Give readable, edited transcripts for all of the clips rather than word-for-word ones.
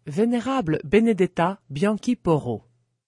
Vénérable Benedetta Bianchi-Porro.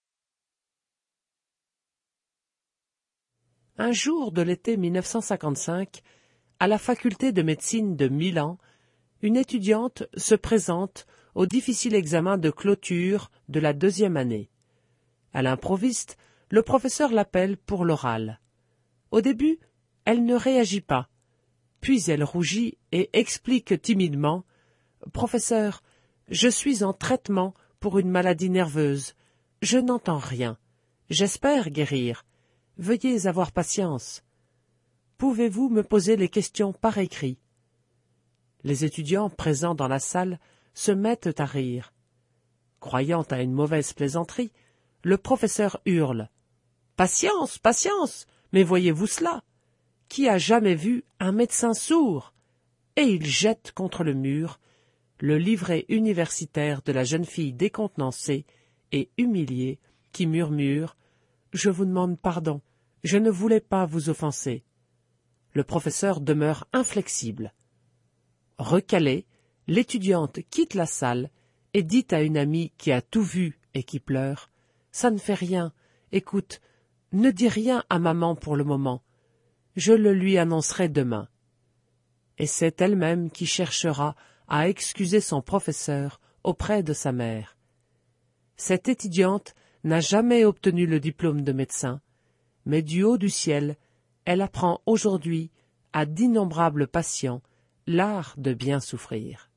Un jour de l'été 1955, à la faculté de médecine de Milan, une étudiante se présente au difficile examen de clôture de la 2e année. À l'improviste, le professeur l'appelle pour l'oral. Au début, elle ne réagit pas, puis elle rougit et explique timidement « Professeur, je suis en traitement pour une maladie nerveuse. Je n'entends rien. J'espère guérir. Veuillez avoir patience. Pouvez-vous me poser les questions par écrit ?» Les étudiants présents dans la salle se mettent à rire. Croyant à une mauvaise plaisanterie, le professeur hurle « Patience, patience, mais voyez-vous cela? Qui a jamais vu un médecin sourd ?» Et il jette contre le mur le livret universitaire de la jeune fille décontenancée et humiliée qui murmure « Je vous demande pardon, je ne voulais pas vous offenser. » Le professeur demeure inflexible. Recalée, l'étudiante quitte la salle et dit à une amie qui a tout vu et qui pleure « Ça ne fait rien, écoute, ne dis rien à maman pour le moment, je le lui annoncerai demain. » Et c'est elle-même qui cherchera à excuser son professeur auprès de sa mère. Cette étudiante n'a jamais obtenu le diplôme de médecin, mais du haut du ciel, elle apprend aujourd'hui à d'innombrables patients l'art de bien souffrir.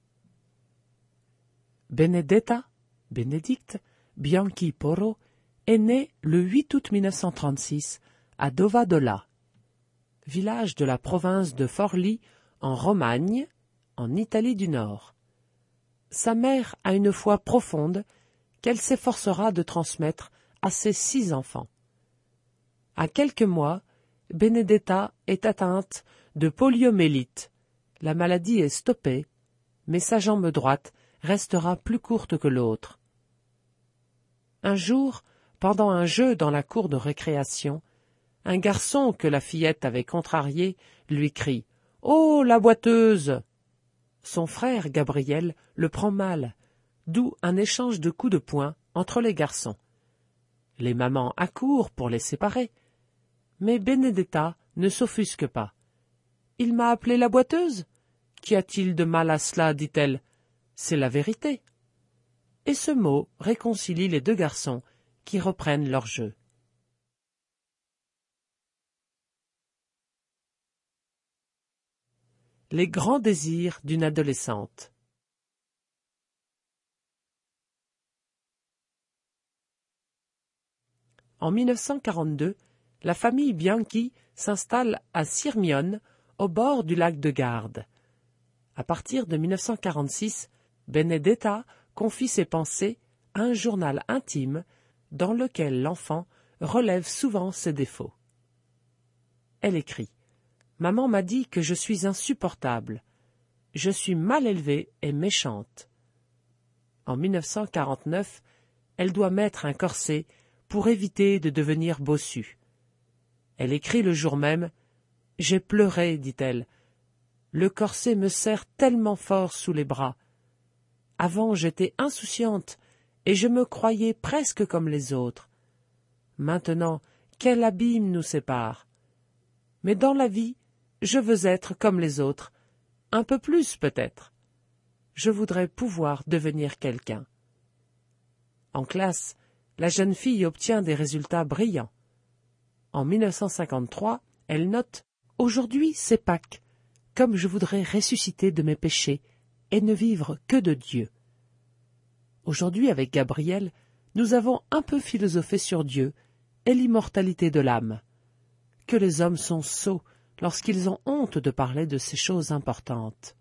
Benedetta, Bénédicte, Bianchi-Porro est née le 8 août 1936 à Dovadola, village de la province de Forlì en Romagne, en Italie du Nord. Sa mère a une foi profonde qu'elle s'efforcera de transmettre à ses 6 enfants. À quelques mois, Benedetta est atteinte de poliomyélite. La maladie est stoppée, mais sa jambe droite restera plus courte que l'autre. Un jour, pendant un jeu dans la cour de récréation, un garçon que la fillette avait contrarié lui crie « Oh, la boiteuse !» Son frère Gabriel le prend mal, d'où un échange de coups de poing entre les garçons. Les mamans accourent pour les séparer, mais Benedetta ne s'offusque pas. « Il m'a appelé la boiteuse ? Qu'y a-t-il de mal à cela, dit-elle. C'est la vérité. » Et ce mot réconcilie les 2 garçons qui reprennent leur jeu. Les grands désirs d'une adolescente. En 1942, la famille Bianchi s'installe à Sirmione, au bord du lac de Garde. À partir de 1946, Benedetta confie ses pensées à un journal intime dans lequel l'enfant relève souvent ses défauts. Elle écrit « Maman m'a dit que je suis insupportable. Je suis mal élevée et méchante. » En 1949, elle doit mettre un corset pour éviter de devenir bossue. Elle écrit le jour même « J'ai pleuré, dit-elle. Le corset me serre tellement fort sous les bras. Avant, j'étais insouciante et je me croyais presque comme les autres. Maintenant, quel abîme nous sépare. Mais dans la vie, je veux être comme les autres, un peu plus peut-être. Je voudrais pouvoir devenir quelqu'un. » En classe, la jeune fille obtient des résultats brillants. En 1953, elle note « Aujourd'hui, c'est Pâques, comme je voudrais ressusciter de mes péchés et ne vivre que de Dieu. » Aujourd'hui, avec Gabriel, nous avons un peu philosophé sur Dieu et l'immortalité de l'âme. Que les hommes sont sots lorsqu'ils ont honte de parler de ces choses importantes.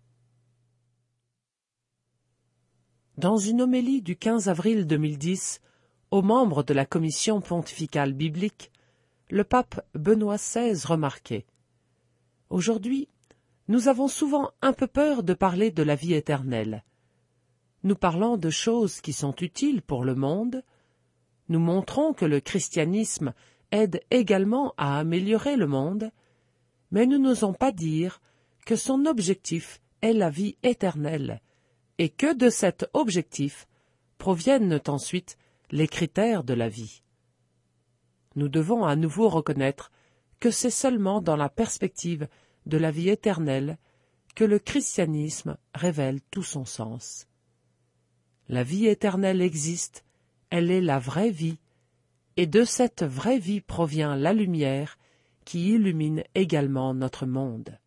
Dans une homélie du 15 avril 2010, aux membres de la Commission pontificale biblique, le pape Benoît XVI remarquait « Aujourd'hui, nous avons souvent un peu peur de parler de la vie éternelle. Nous parlons de choses qui sont utiles pour le monde. Nous montrons que le christianisme aide également à améliorer le monde, mais nous n'osons pas dire que son objectif est la vie éternelle, et que de cet objectif proviennent ensuite les critères de la vie. Nous devons à nouveau reconnaître que c'est seulement dans la perspective de la vie éternelle que le christianisme révèle tout son sens. La vie éternelle existe, elle est la vraie vie, et de cette vraie vie provient la lumière qui illumine également notre monde.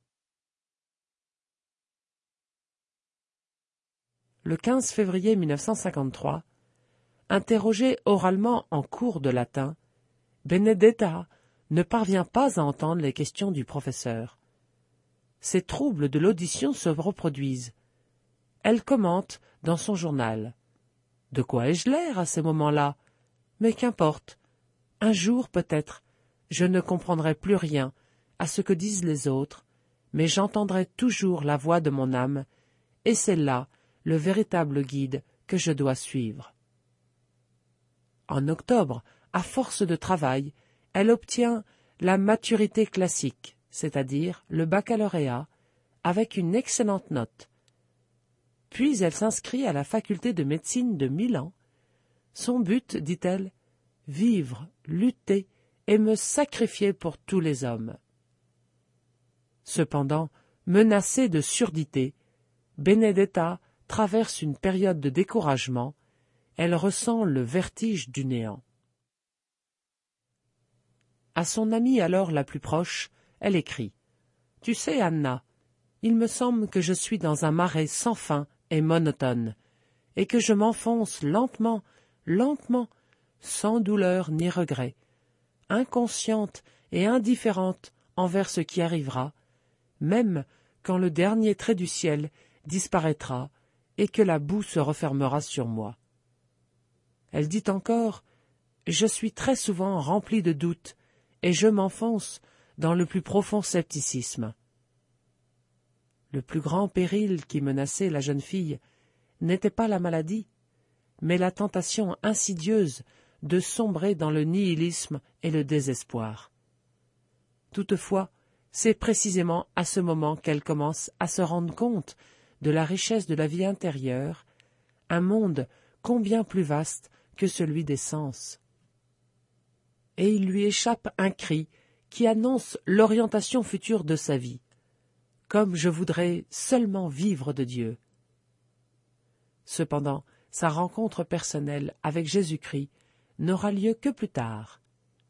Le 15 février 1953, interrogé oralement en cours de latin, Benedetta ne parvient pas à entendre les questions du professeur. Ses troubles de l'audition se reproduisent. Elle commente dans son journal. « De quoi ai-je l'air à ces moments-là? Mais qu'importe. Un jour, peut-être, je ne comprendrai plus rien à ce que disent les autres, mais j'entendrai toujours la voix de mon âme, et c'est là le véritable guide que je dois suivre. » En octobre, à force de travail, elle obtient la maturité classique, c'est-à-dire le baccalauréat, avec une excellente note. Puis elle s'inscrit à la faculté de médecine de Milan. Son but, dit-elle, vivre, lutter et me sacrifier pour tous les hommes. Cependant, menacée de surdité, Benedetta traverse une période de découragement, elle ressent le vertige du néant. À son amie alors la plus proche, elle écrit « Tu sais, Anna, il me semble que je suis dans un marais sans fin et monotone, et que je m'enfonce lentement, lentement, sans douleur ni regret, inconsciente et indifférente envers ce qui arrivera, même quand le dernier trait du ciel disparaîtra et que la boue se refermera sur moi. » Elle dit encore « Je suis très souvent remplie de doutes, et je m'enfonce dans le plus profond scepticisme. » Le plus grand péril qui menaçait la jeune fille n'était pas la maladie, mais la tentation insidieuse de sombrer dans le nihilisme et le désespoir. Toutefois, c'est précisément à ce moment qu'elle commence à se rendre compte de la richesse de la vie intérieure, un monde combien plus vaste que celui des sens. Et il lui échappe un cri qui annonce l'orientation future de sa vie. « Comme je voudrais seulement vivre de Dieu. » Cependant, sa rencontre personnelle avec Jésus-Christ n'aura lieu que plus tard.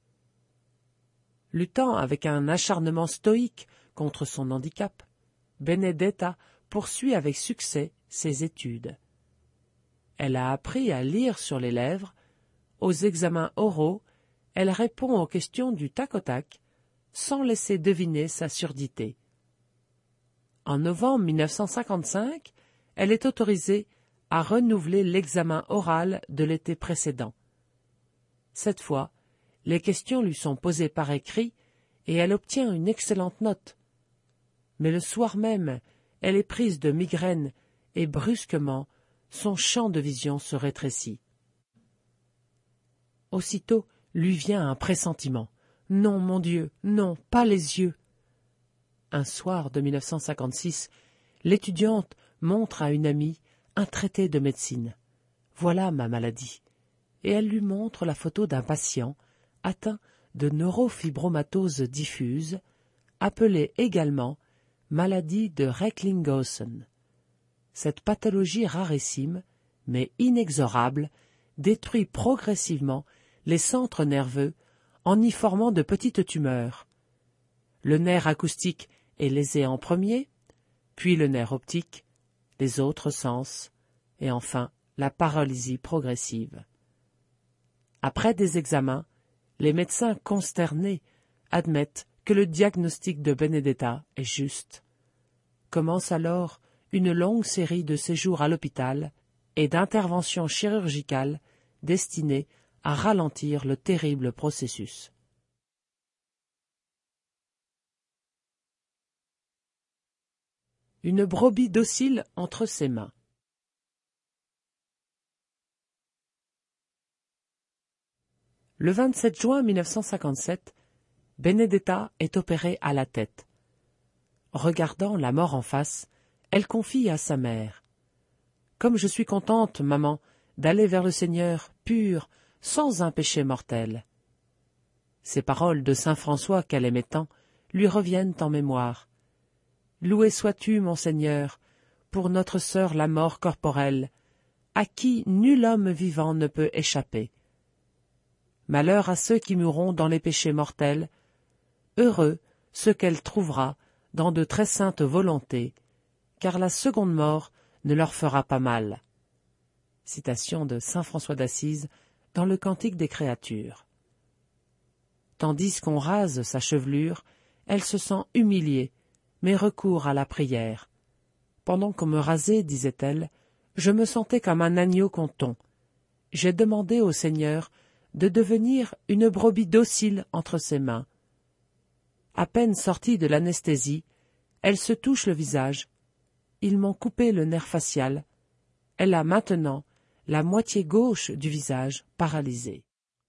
Luttant avec un acharnement stoïque contre son handicap, Benedetta poursuit avec succès ses études. Elle a appris à lire sur les lèvres, aux examens oraux, elle répond aux questions du tac au tac, sans laisser deviner sa surdité. En novembre 1955, elle est autorisée à renouveler l'examen oral de l'été précédent. Cette fois, les questions lui sont posées par écrit et elle obtient une excellente note. Mais le soir même, elle est prise de migraine et brusquement, son champ de vision se rétrécit. Aussitôt lui vient un pressentiment. « Non, mon Dieu, non, pas les yeux !» Un soir de 1956, l'étudiante montre à une amie un traité de médecine. « Voilà ma maladie. » Et elle lui montre la photo d'un patient atteint de neurofibromatose diffuse, appelée également maladie de Recklinghausen. Cette pathologie rarissime, mais inexorable, détruit progressivement les centres nerveux en y formant de petites tumeurs. Le nerf acoustique est lésé en premier, puis le nerf optique, les autres sens, et enfin la paralysie progressive. Après des examens, les médecins consternés admettent que le diagnostic de Benedetta est juste. Commence alors une longue série de séjours à l'hôpital et d'interventions chirurgicales destinées à ralentir le terrible processus. Une brebis docile entre ses mains. Le 27 juin 1957, Benedetta est opérée à la tête. Regardant la mort en face, elle confie à sa mère. Comme je suis contente, maman, d'aller vers le Seigneur, pure, sans un péché mortel. » Ces paroles de saint François qu'elle aimait tant lui reviennent en mémoire. « Loué sois-tu, mon Seigneur, pour notre sœur la mort corporelle, à qui nul homme vivant ne peut échapper. Malheur à ceux qui mourront dans les péchés mortels, heureux ceux qu'elle trouvera dans de très saintes volontés, car la seconde mort ne leur fera pas mal. » Citation de saint François d'Assise dans le Cantique des Créatures. Tandis qu'on rase sa chevelure, elle se sent humiliée, mais recourt à la prière. Pendant qu'on me rasait, disait-elle, je me sentais comme un agneau qu'on tond. J'ai demandé au Seigneur de devenir une brebis docile entre ses mains. À peine sortie de l'anesthésie, elle se touche le visage. Ils m'ont coupé le nerf facial. Elle a maintenant la moitié gauche du visage paralysée.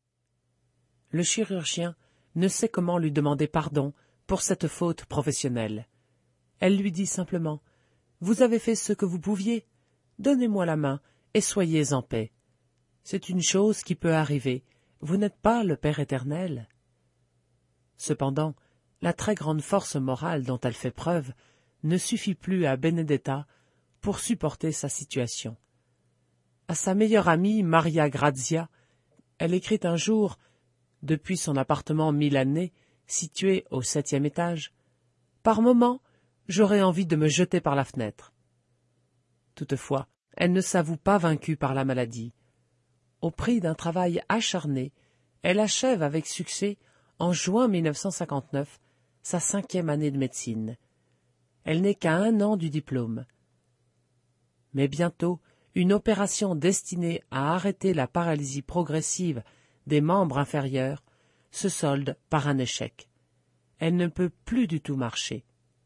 Le chirurgien ne sait comment lui demander pardon pour cette faute professionnelle. Elle lui dit simplement « Vous avez fait ce que vous pouviez. Donnez-moi la main et soyez en paix. C'est une chose qui peut arriver. Vous n'êtes pas le Père éternel. » Cependant, la très grande force morale dont elle fait preuve ne suffit plus à Benedetta pour supporter sa situation. À sa meilleure amie, Maria Grazia, elle écrit un jour, depuis son appartement milanais, situé au 7e étage, « Par moments, j'aurais envie de me jeter par la fenêtre. » Toutefois, elle ne s'avoue pas vaincue par la maladie. Au prix d'un travail acharné, elle achève avec succès, en juin 1959, sa 5e année de médecine. Elle n'est qu'à 1 an du diplôme. Mais bientôt, une opération destinée à arrêter la paralysie progressive des membres inférieurs se solde par un échec. Elle ne peut plus du tout marcher.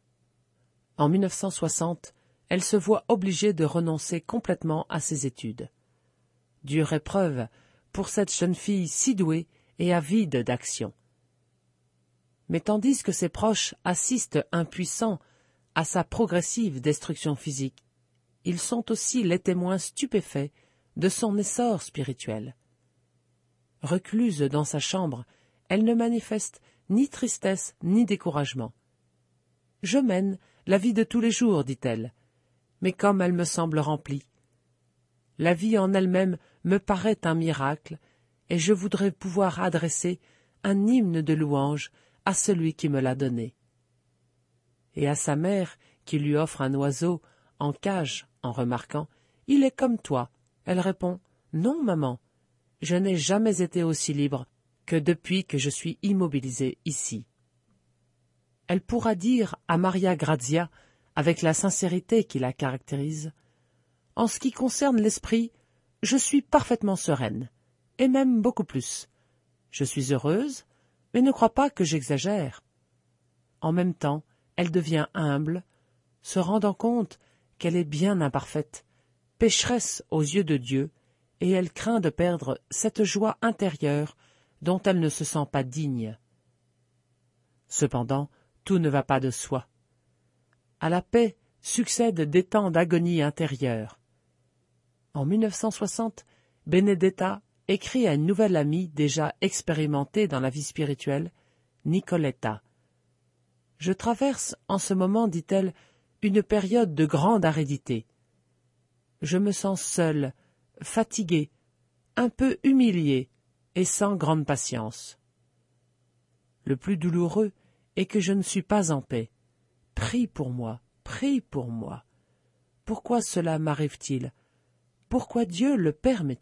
En 1960, elle se voit obligée de renoncer complètement à ses études. Dure épreuve pour cette jeune fille si douée et avide d'action. Mais tandis que ses proches assistent impuissants à sa progressive destruction physique, ils sont aussi les témoins stupéfaits de son essor spirituel. Recluse dans sa chambre, elle ne manifeste ni tristesse ni découragement. « Je mène la vie de tous les jours, dit-elle, mais comme elle me semble remplie. La vie en elle-même me paraît un miracle, et je voudrais pouvoir adresser un hymne de louange à celui qui me l'a donné. » Et à sa mère, qui lui offre un oiseau en cage, en remarquant « Il est comme toi », elle répond « Non, maman, je n'ai jamais été aussi libre que depuis que je suis immobilisée ici. » Elle pourra dire à Maria Grazia, avec la sincérité qui la caractérise, « En ce qui concerne l'esprit, je suis parfaitement sereine, et même beaucoup plus. Je suis heureuse, mais ne crois pas que j'exagère. » En même temps, elle devient humble, se rendant compte qu'elle est bien imparfaite, pécheresse aux yeux de Dieu, et elle craint de perdre cette joie intérieure dont elle ne se sent pas digne. Cependant, tout ne va pas de soi. À la paix succèdent des temps d'agonie intérieure. En 1960, Benedetta écrit à une nouvelle amie déjà expérimentée dans la vie spirituelle, Nicoletta. « Je traverse en ce moment, dit-elle, une période de grande aridité. Je me sens seule, fatiguée, un peu humiliée et sans grande patience. Le plus douloureux est que je ne suis pas en paix. Prie pour moi, prie pour moi. Pourquoi cela m'arrive-t-il? Pourquoi Dieu le permet-il? »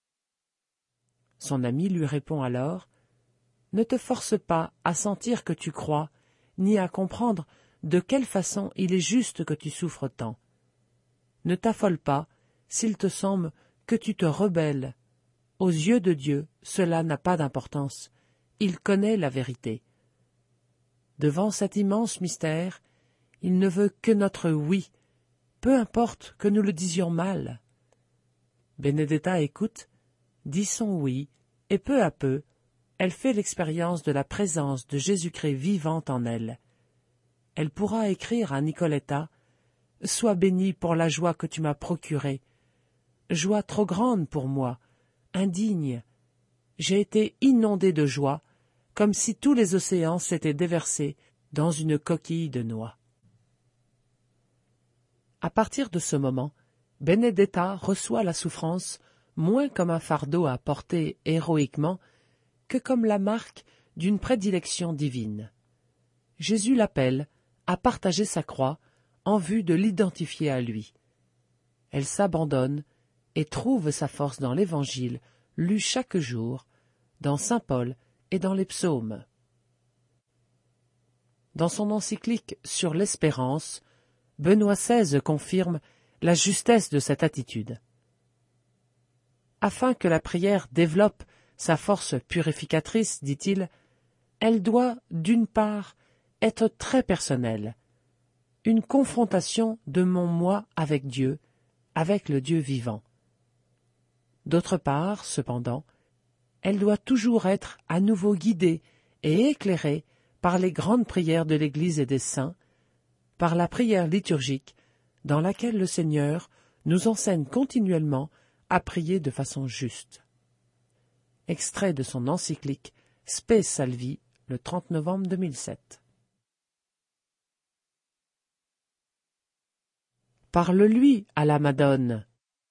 Son ami lui répond alors, « Ne te force pas à sentir que tu crois, ni à comprendre de quelle façon il est juste que tu souffres tant. Ne t'affole pas s'il te semble que tu te rebelles. Aux yeux de Dieu, cela n'a pas d'importance. Il connaît la vérité. Devant cet immense mystère, il ne veut que notre oui, peu importe que nous le disions mal. » Benedetta écoute, dit son oui, et peu à peu, elle fait l'expérience de la présence de Jésus-Christ vivant en elle. Elle pourra écrire à Nicoletta sois béni pour la joie que tu m'as procurée. Joie trop grande pour moi, indigne. J'ai été inondé de joie, comme si tous les océans s'étaient déversés dans une coquille de noix. À partir de ce moment, Benedetta reçoit la souffrance moins comme un fardeau à porter héroïquement que comme la marque d'une prédilection divine. Jésus l'appelle à partager sa croix en vue de l'identifier à lui. Elle s'abandonne et trouve sa force dans l'Évangile lu chaque jour, dans saint Paul et dans les psaumes. Dans son encyclique sur l'espérance, Benoît XVI confirme la justesse de cette attitude. Afin que la prière développe sa force purificatrice, dit-il, elle doit, d'une part, être très personnelle, une confrontation de mon moi avec Dieu, avec le Dieu vivant. D'autre part, cependant, elle doit toujours être à nouveau guidée et éclairée par les grandes prières de l'Église et des saints, par la prière liturgique, dans laquelle le Seigneur nous enseigne continuellement à prier de façon juste. Extrait de son encyclique Spe Salvi, le 30 novembre 2007. Parle-lui à la Madone.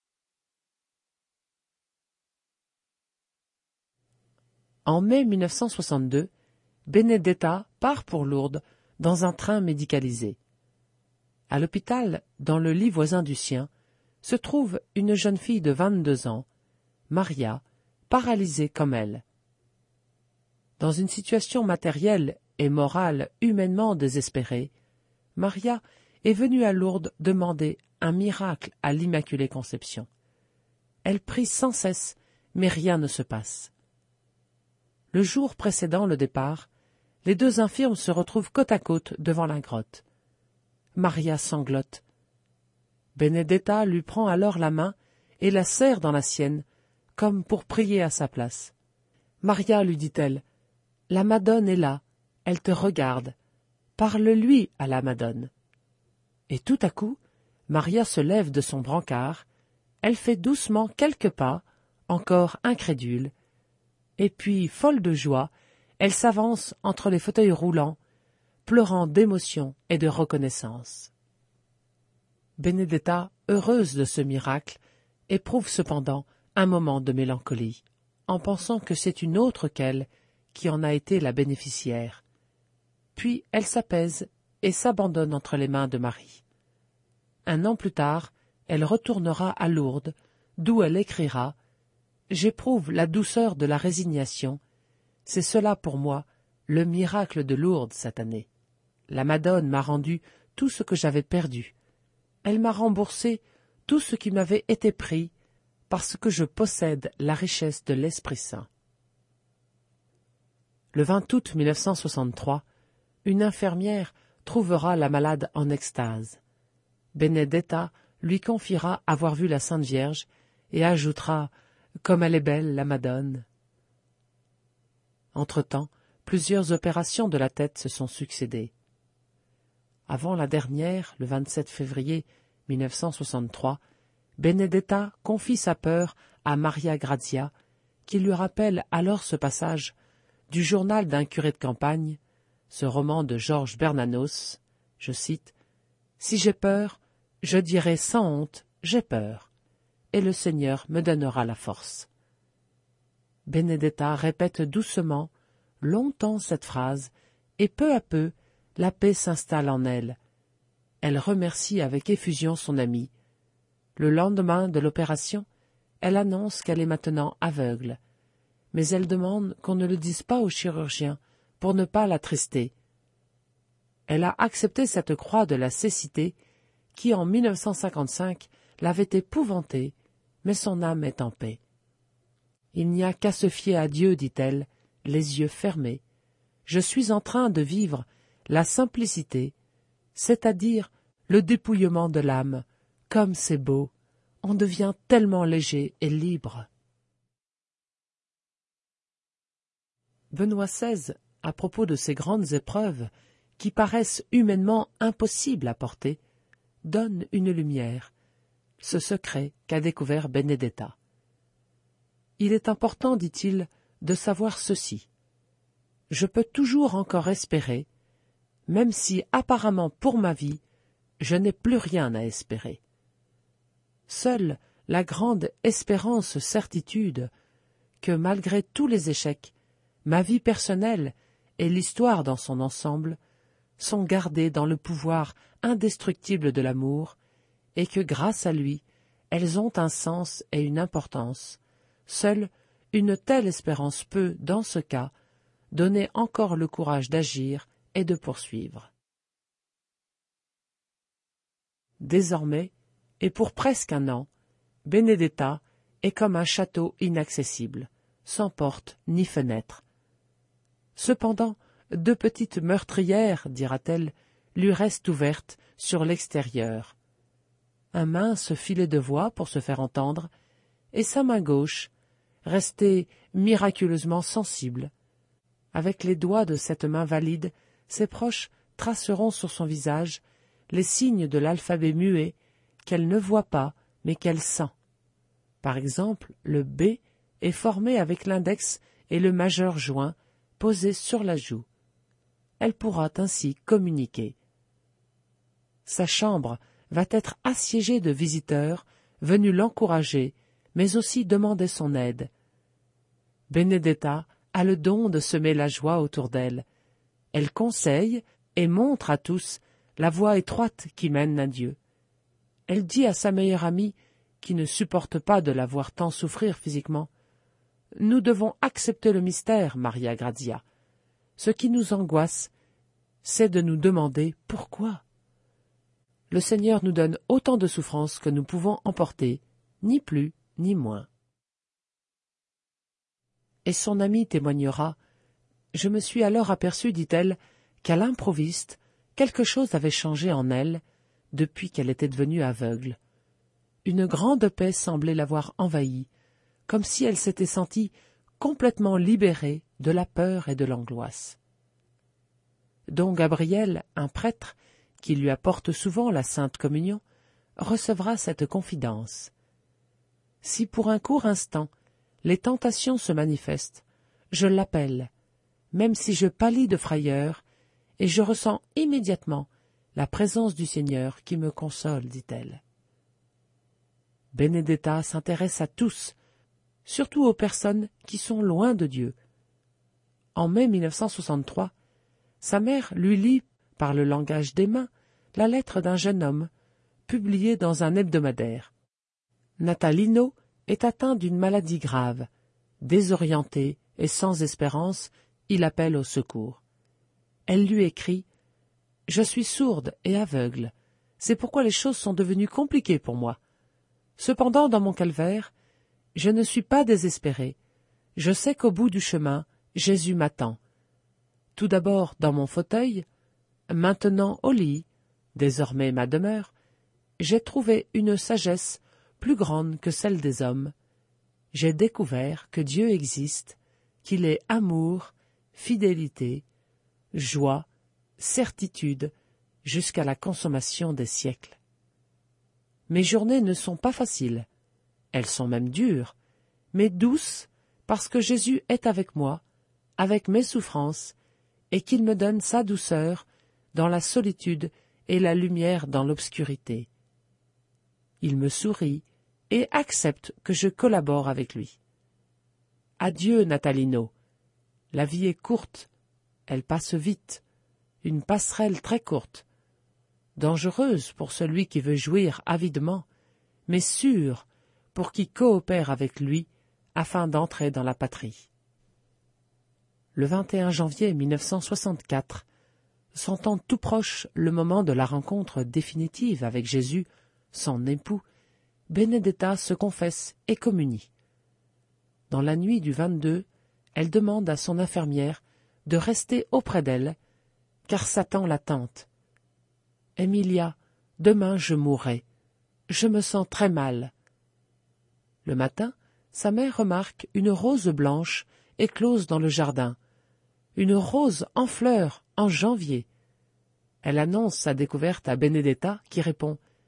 En mai 1962, Benedetta part pour Lourdes dans un train médicalisé. À l'hôpital, dans le lit voisin du sien, se trouve une jeune fille de 22 ans, Maria, paralysée comme elle. Dans une situation matérielle et morale humainement désespérée, Maria est venue à Lourdes demander un miracle à l'Immaculée Conception. Elle prie sans cesse, mais rien ne se passe. Le jour précédant le départ, les deux infirmes se retrouvent côte à côte devant la grotte. Maria sanglote. Benedetta lui prend alors la main et la serre dans la sienne, comme pour prier à sa place. « Maria, lui dit-elle, la Madone est là, elle te regarde. Parle-lui à la Madone. » Et tout à coup, Maria se lève de son brancard, elle fait doucement quelques pas, encore incrédule, et puis, folle de joie, elle s'avance entre les fauteuils roulants, pleurant d'émotion et de reconnaissance. Benedetta, heureuse de ce miracle, éprouve cependant un moment de mélancolie, en pensant que c'est une autre qu'elle qui en a été la bénéficiaire. Puis elle s'apaise et s'abandonne entre les mains de Marie. Un an plus tard, elle retournera à Lourdes, d'où elle écrira « J'éprouve la douceur de la résignation. C'est cela pour moi, le miracle de Lourdes cette année. La Madone m'a rendu tout ce que j'avais perdu. Elle m'a remboursé tout ce qui m'avait été pris, parce que je possède la richesse de l'Esprit Saint. » Le 20 août 1963, une infirmière trouvera la malade en extase. Benedetta lui confiera avoir vu la Sainte Vierge et ajoutera « Comme elle est belle, la Madone !» Entre-temps, plusieurs opérations de la tête se sont succédé. Avant la dernière, le 27 février 1963, Benedetta confie sa peur à Maria Grazia, qui lui rappelle alors ce passage du journal d'un curé de campagne, ce roman de Georges Bernanos, je cite, « Si j'ai peur, je dirai sans honte, j'ai peur, et le Seigneur me donnera la force. » Benedetta répète doucement, longtemps cette phrase, et peu à peu, la paix s'installe en elle. Elle remercie avec effusion son amie. Le lendemain de l'opération, elle annonce qu'elle est maintenant aveugle, mais elle demande qu'on ne le dise pas au chirurgien pour ne pas l'attrister. Elle a accepté cette croix de la cécité qui, en 1955, l'avait épouvantée, mais son âme est en paix. Il n'y a qu'à se fier à Dieu, dit-elle, les yeux fermés. Je suis en train de vivre la simplicité, c'est-à-dire le dépouillement de l'âme. Comme c'est beau, on devient tellement léger et libre. Benoît XVI, à propos de ces grandes épreuves qui paraissent humainement impossibles à porter, donne une lumière, ce secret qu'a découvert Benedetta. Il est important, dit-il, de savoir ceci. Je peux toujours encore espérer, même si apparemment pour ma vie, je n'ai plus rien à espérer. Seule la grande espérance certitude que, malgré tous les échecs, ma vie personnelle et l'histoire dans son ensemble sont gardées dans le pouvoir indestructible de l'amour, et que, grâce à lui, elles ont un sens et une importance. Seule une telle espérance peut, dans ce cas, donner encore le courage d'agir et de poursuivre. Désormais, et pour presque un an, Benedetta est comme un château inaccessible, sans porte ni fenêtre. Cependant, 2 petites meurtrières, dira-t-elle, lui restent ouvertes sur l'extérieur. Un mince filet de voix pour se faire entendre, et sa main gauche, restée miraculeusement sensible. Avec les doigts de cette main valide, ses proches traceront sur son visage les signes de l'alphabet muet qu'elle ne voit pas mais qu'elle sent. Par exemple, le B est formé avec l'index et le majeur joint posés sur la joue. Elle pourra ainsi communiquer. Sa chambre va être assiégée de visiteurs venus l'encourager, mais aussi demander son aide. Benedetta a le don de semer la joie autour d'elle. Elle conseille et montre à tous la voie étroite qui mène à Dieu. Elle dit à sa meilleure amie, qui ne supporte pas de la voir tant souffrir physiquement, « Nous devons accepter le mystère, Maria Grazia. Ce qui nous angoisse, c'est de nous demander pourquoi. Le Seigneur nous donne autant de souffrances que nous pouvons en porter, ni plus ni moins. » Et son amie témoignera, « Je me suis alors aperçue, dit-elle, qu'à l'improviste, quelque chose avait changé en elle depuis qu'elle était devenue aveugle. Une grande paix semblait l'avoir envahie, comme si elle s'était sentie complètement libérée de la peur et de l'angoisse. » Don Gabriel, un prêtre, qui lui apporte souvent la Sainte Communion, recevra cette confidence. « Si pour un court instant les tentations se manifestent, je l'appelle, même si je pâlis de frayeur, et je ressens immédiatement la présence du Seigneur qui me console, dit-elle. » Benedetta s'intéresse à tous, surtout aux personnes qui sont loin de Dieu. En mai 1963, sa mère lui lit, par le langage des mains, la lettre d'un jeune homme, publiée dans un hebdomadaire. Natalino est atteint d'une maladie grave. Désorienté et sans espérance, il appelle au secours. Elle lui écrit « Je suis sourde et aveugle. C'est pourquoi les choses sont devenues compliquées pour moi. Cependant, dans mon calvaire, je ne suis pas désespérée. Je sais qu'au bout du chemin, Jésus m'attend. Tout d'abord dans mon fauteuil, maintenant au lit, désormais ma demeure, j'ai trouvé une sagesse plus grande que celle des hommes. J'ai découvert que Dieu existe, qu'il est amour, fidélité, joie, certitude, jusqu'à la consommation des siècles. Mes journées ne sont pas faciles, elles sont même dures, mais douces parce que Jésus est avec moi, avec mes souffrances, et qu'il me donne sa douceur dans la solitude et la lumière dans l'obscurité. Il me sourit et accepte que je collabore avec lui. Adieu, Natalino. La vie est courte, elle passe vite, une passerelle très courte, dangereuse pour celui qui veut jouir avidement, mais sûre pour qui coopère avec lui afin d'entrer dans la patrie. Le 21 janvier 1964, sentant tout proche le moment de la rencontre définitive avec Jésus, son époux, Benedetta se confesse et communie. Dans la nuit du 22, elle demande à son infirmière de rester auprès d'elle, car Satan la tente. « Emilia, demain je mourrai. Je me sens très mal. » Le matin, sa mère remarque une rose blanche éclose dans le jardin, une rose en fleurs en janvier. Elle annonce sa découverte à Benedetta qui répond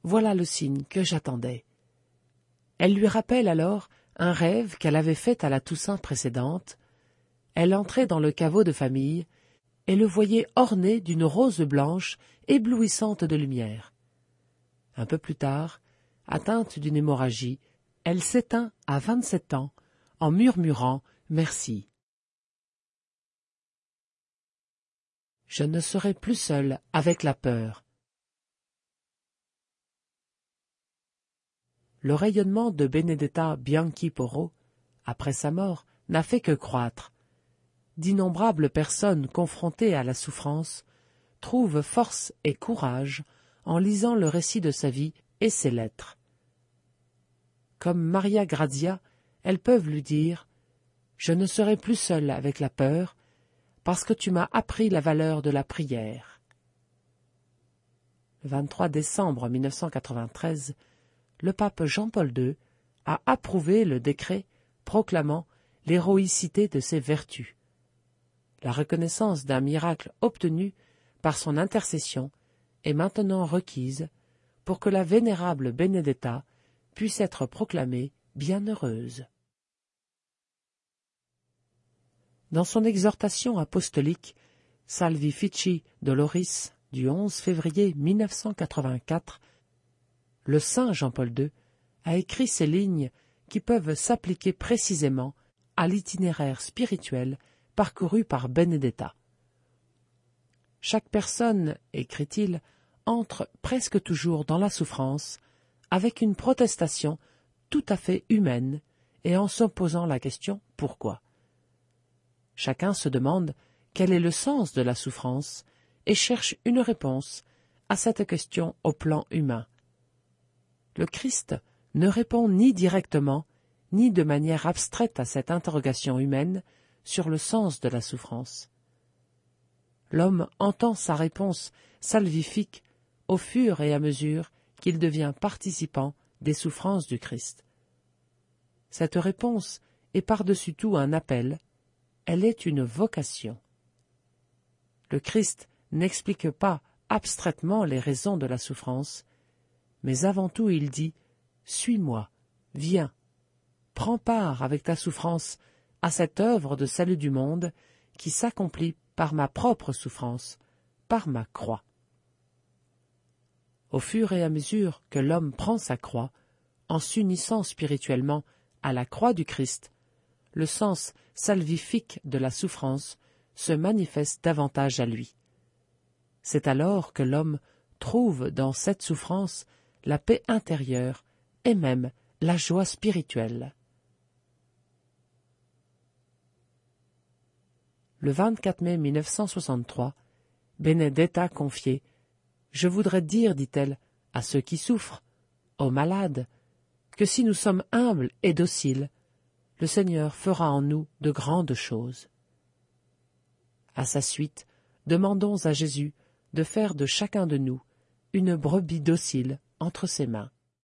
voilà le signe que j'attendais. » Elle lui rappelle alors un rêve qu'elle avait fait à la Toussaint précédente. Elle entrait dans le caveau de famille et le voyait orné d'une rose blanche éblouissante de lumière. Un peu plus tard, atteinte d'une hémorragie, elle s'éteint à 27 ans en murmurant « Merci ». Je ne serai plus seule avec la peur. Le rayonnement de Benedetta Bianchi-Porro, après sa mort, n'a fait que croître. D'innombrables personnes confrontées à la souffrance trouvent force et courage en lisant le récit de sa vie et ses lettres. Comme Maria Grazia, elles peuvent lui dire « Je ne serai plus seule avec la peur, parce que tu m'as appris la valeur de la prière. » Le 23 décembre 1993, le pape Jean-Paul II a approuvé le décret proclamant l'héroïcité de ses vertus. La reconnaissance d'un miracle obtenu par son intercession est maintenant requise pour que la vénérable Benedetta puisse être proclamée bienheureuse. Dans son exhortation apostolique Salvifici Doloris du 11 février 1984, le saint Jean-Paul II a écrit ces lignes qui peuvent s'appliquer précisément à l'itinéraire spirituel parcouru par Benedetta. Chaque personne, écrit-il, entre presque toujours dans la souffrance avec une protestation tout à fait humaine et en se posant la question « Pourquoi ?» Chacun se demande quel est le sens de la souffrance et cherche une réponse à cette question au plan humain. Le Christ ne répond ni directement ni de manière abstraite à cette interrogation humaine sur le sens de la souffrance. L'homme entend sa réponse salvifique au fur et à mesure qu'il devient participant des souffrances du Christ. Cette réponse est par-dessus tout un appel, elle est une vocation. Le Christ n'explique pas abstraitement les raisons de la souffrance, mais avant tout il dit « Suis-moi, viens, prends part avec ta souffrance à cette œuvre de salut du monde qui s'accomplit par ma propre souffrance, par ma croix. » Au fur et à mesure que l'homme prend sa croix, en s'unissant spirituellement à la croix du Christ, le sens salvifique de la souffrance se manifeste davantage à lui. C'est alors que l'homme trouve dans cette souffrance la paix intérieure et même la joie spirituelle. Le 24 mai 1963, Benedetta confiait « Je voudrais dire, dit-elle, à ceux qui souffrent, aux malades, que si nous sommes humbles et dociles, le Seigneur fera en nous de grandes choses. » À sa suite, demandons à Jésus de faire de chacun de nous une brebis docile entre ses mains.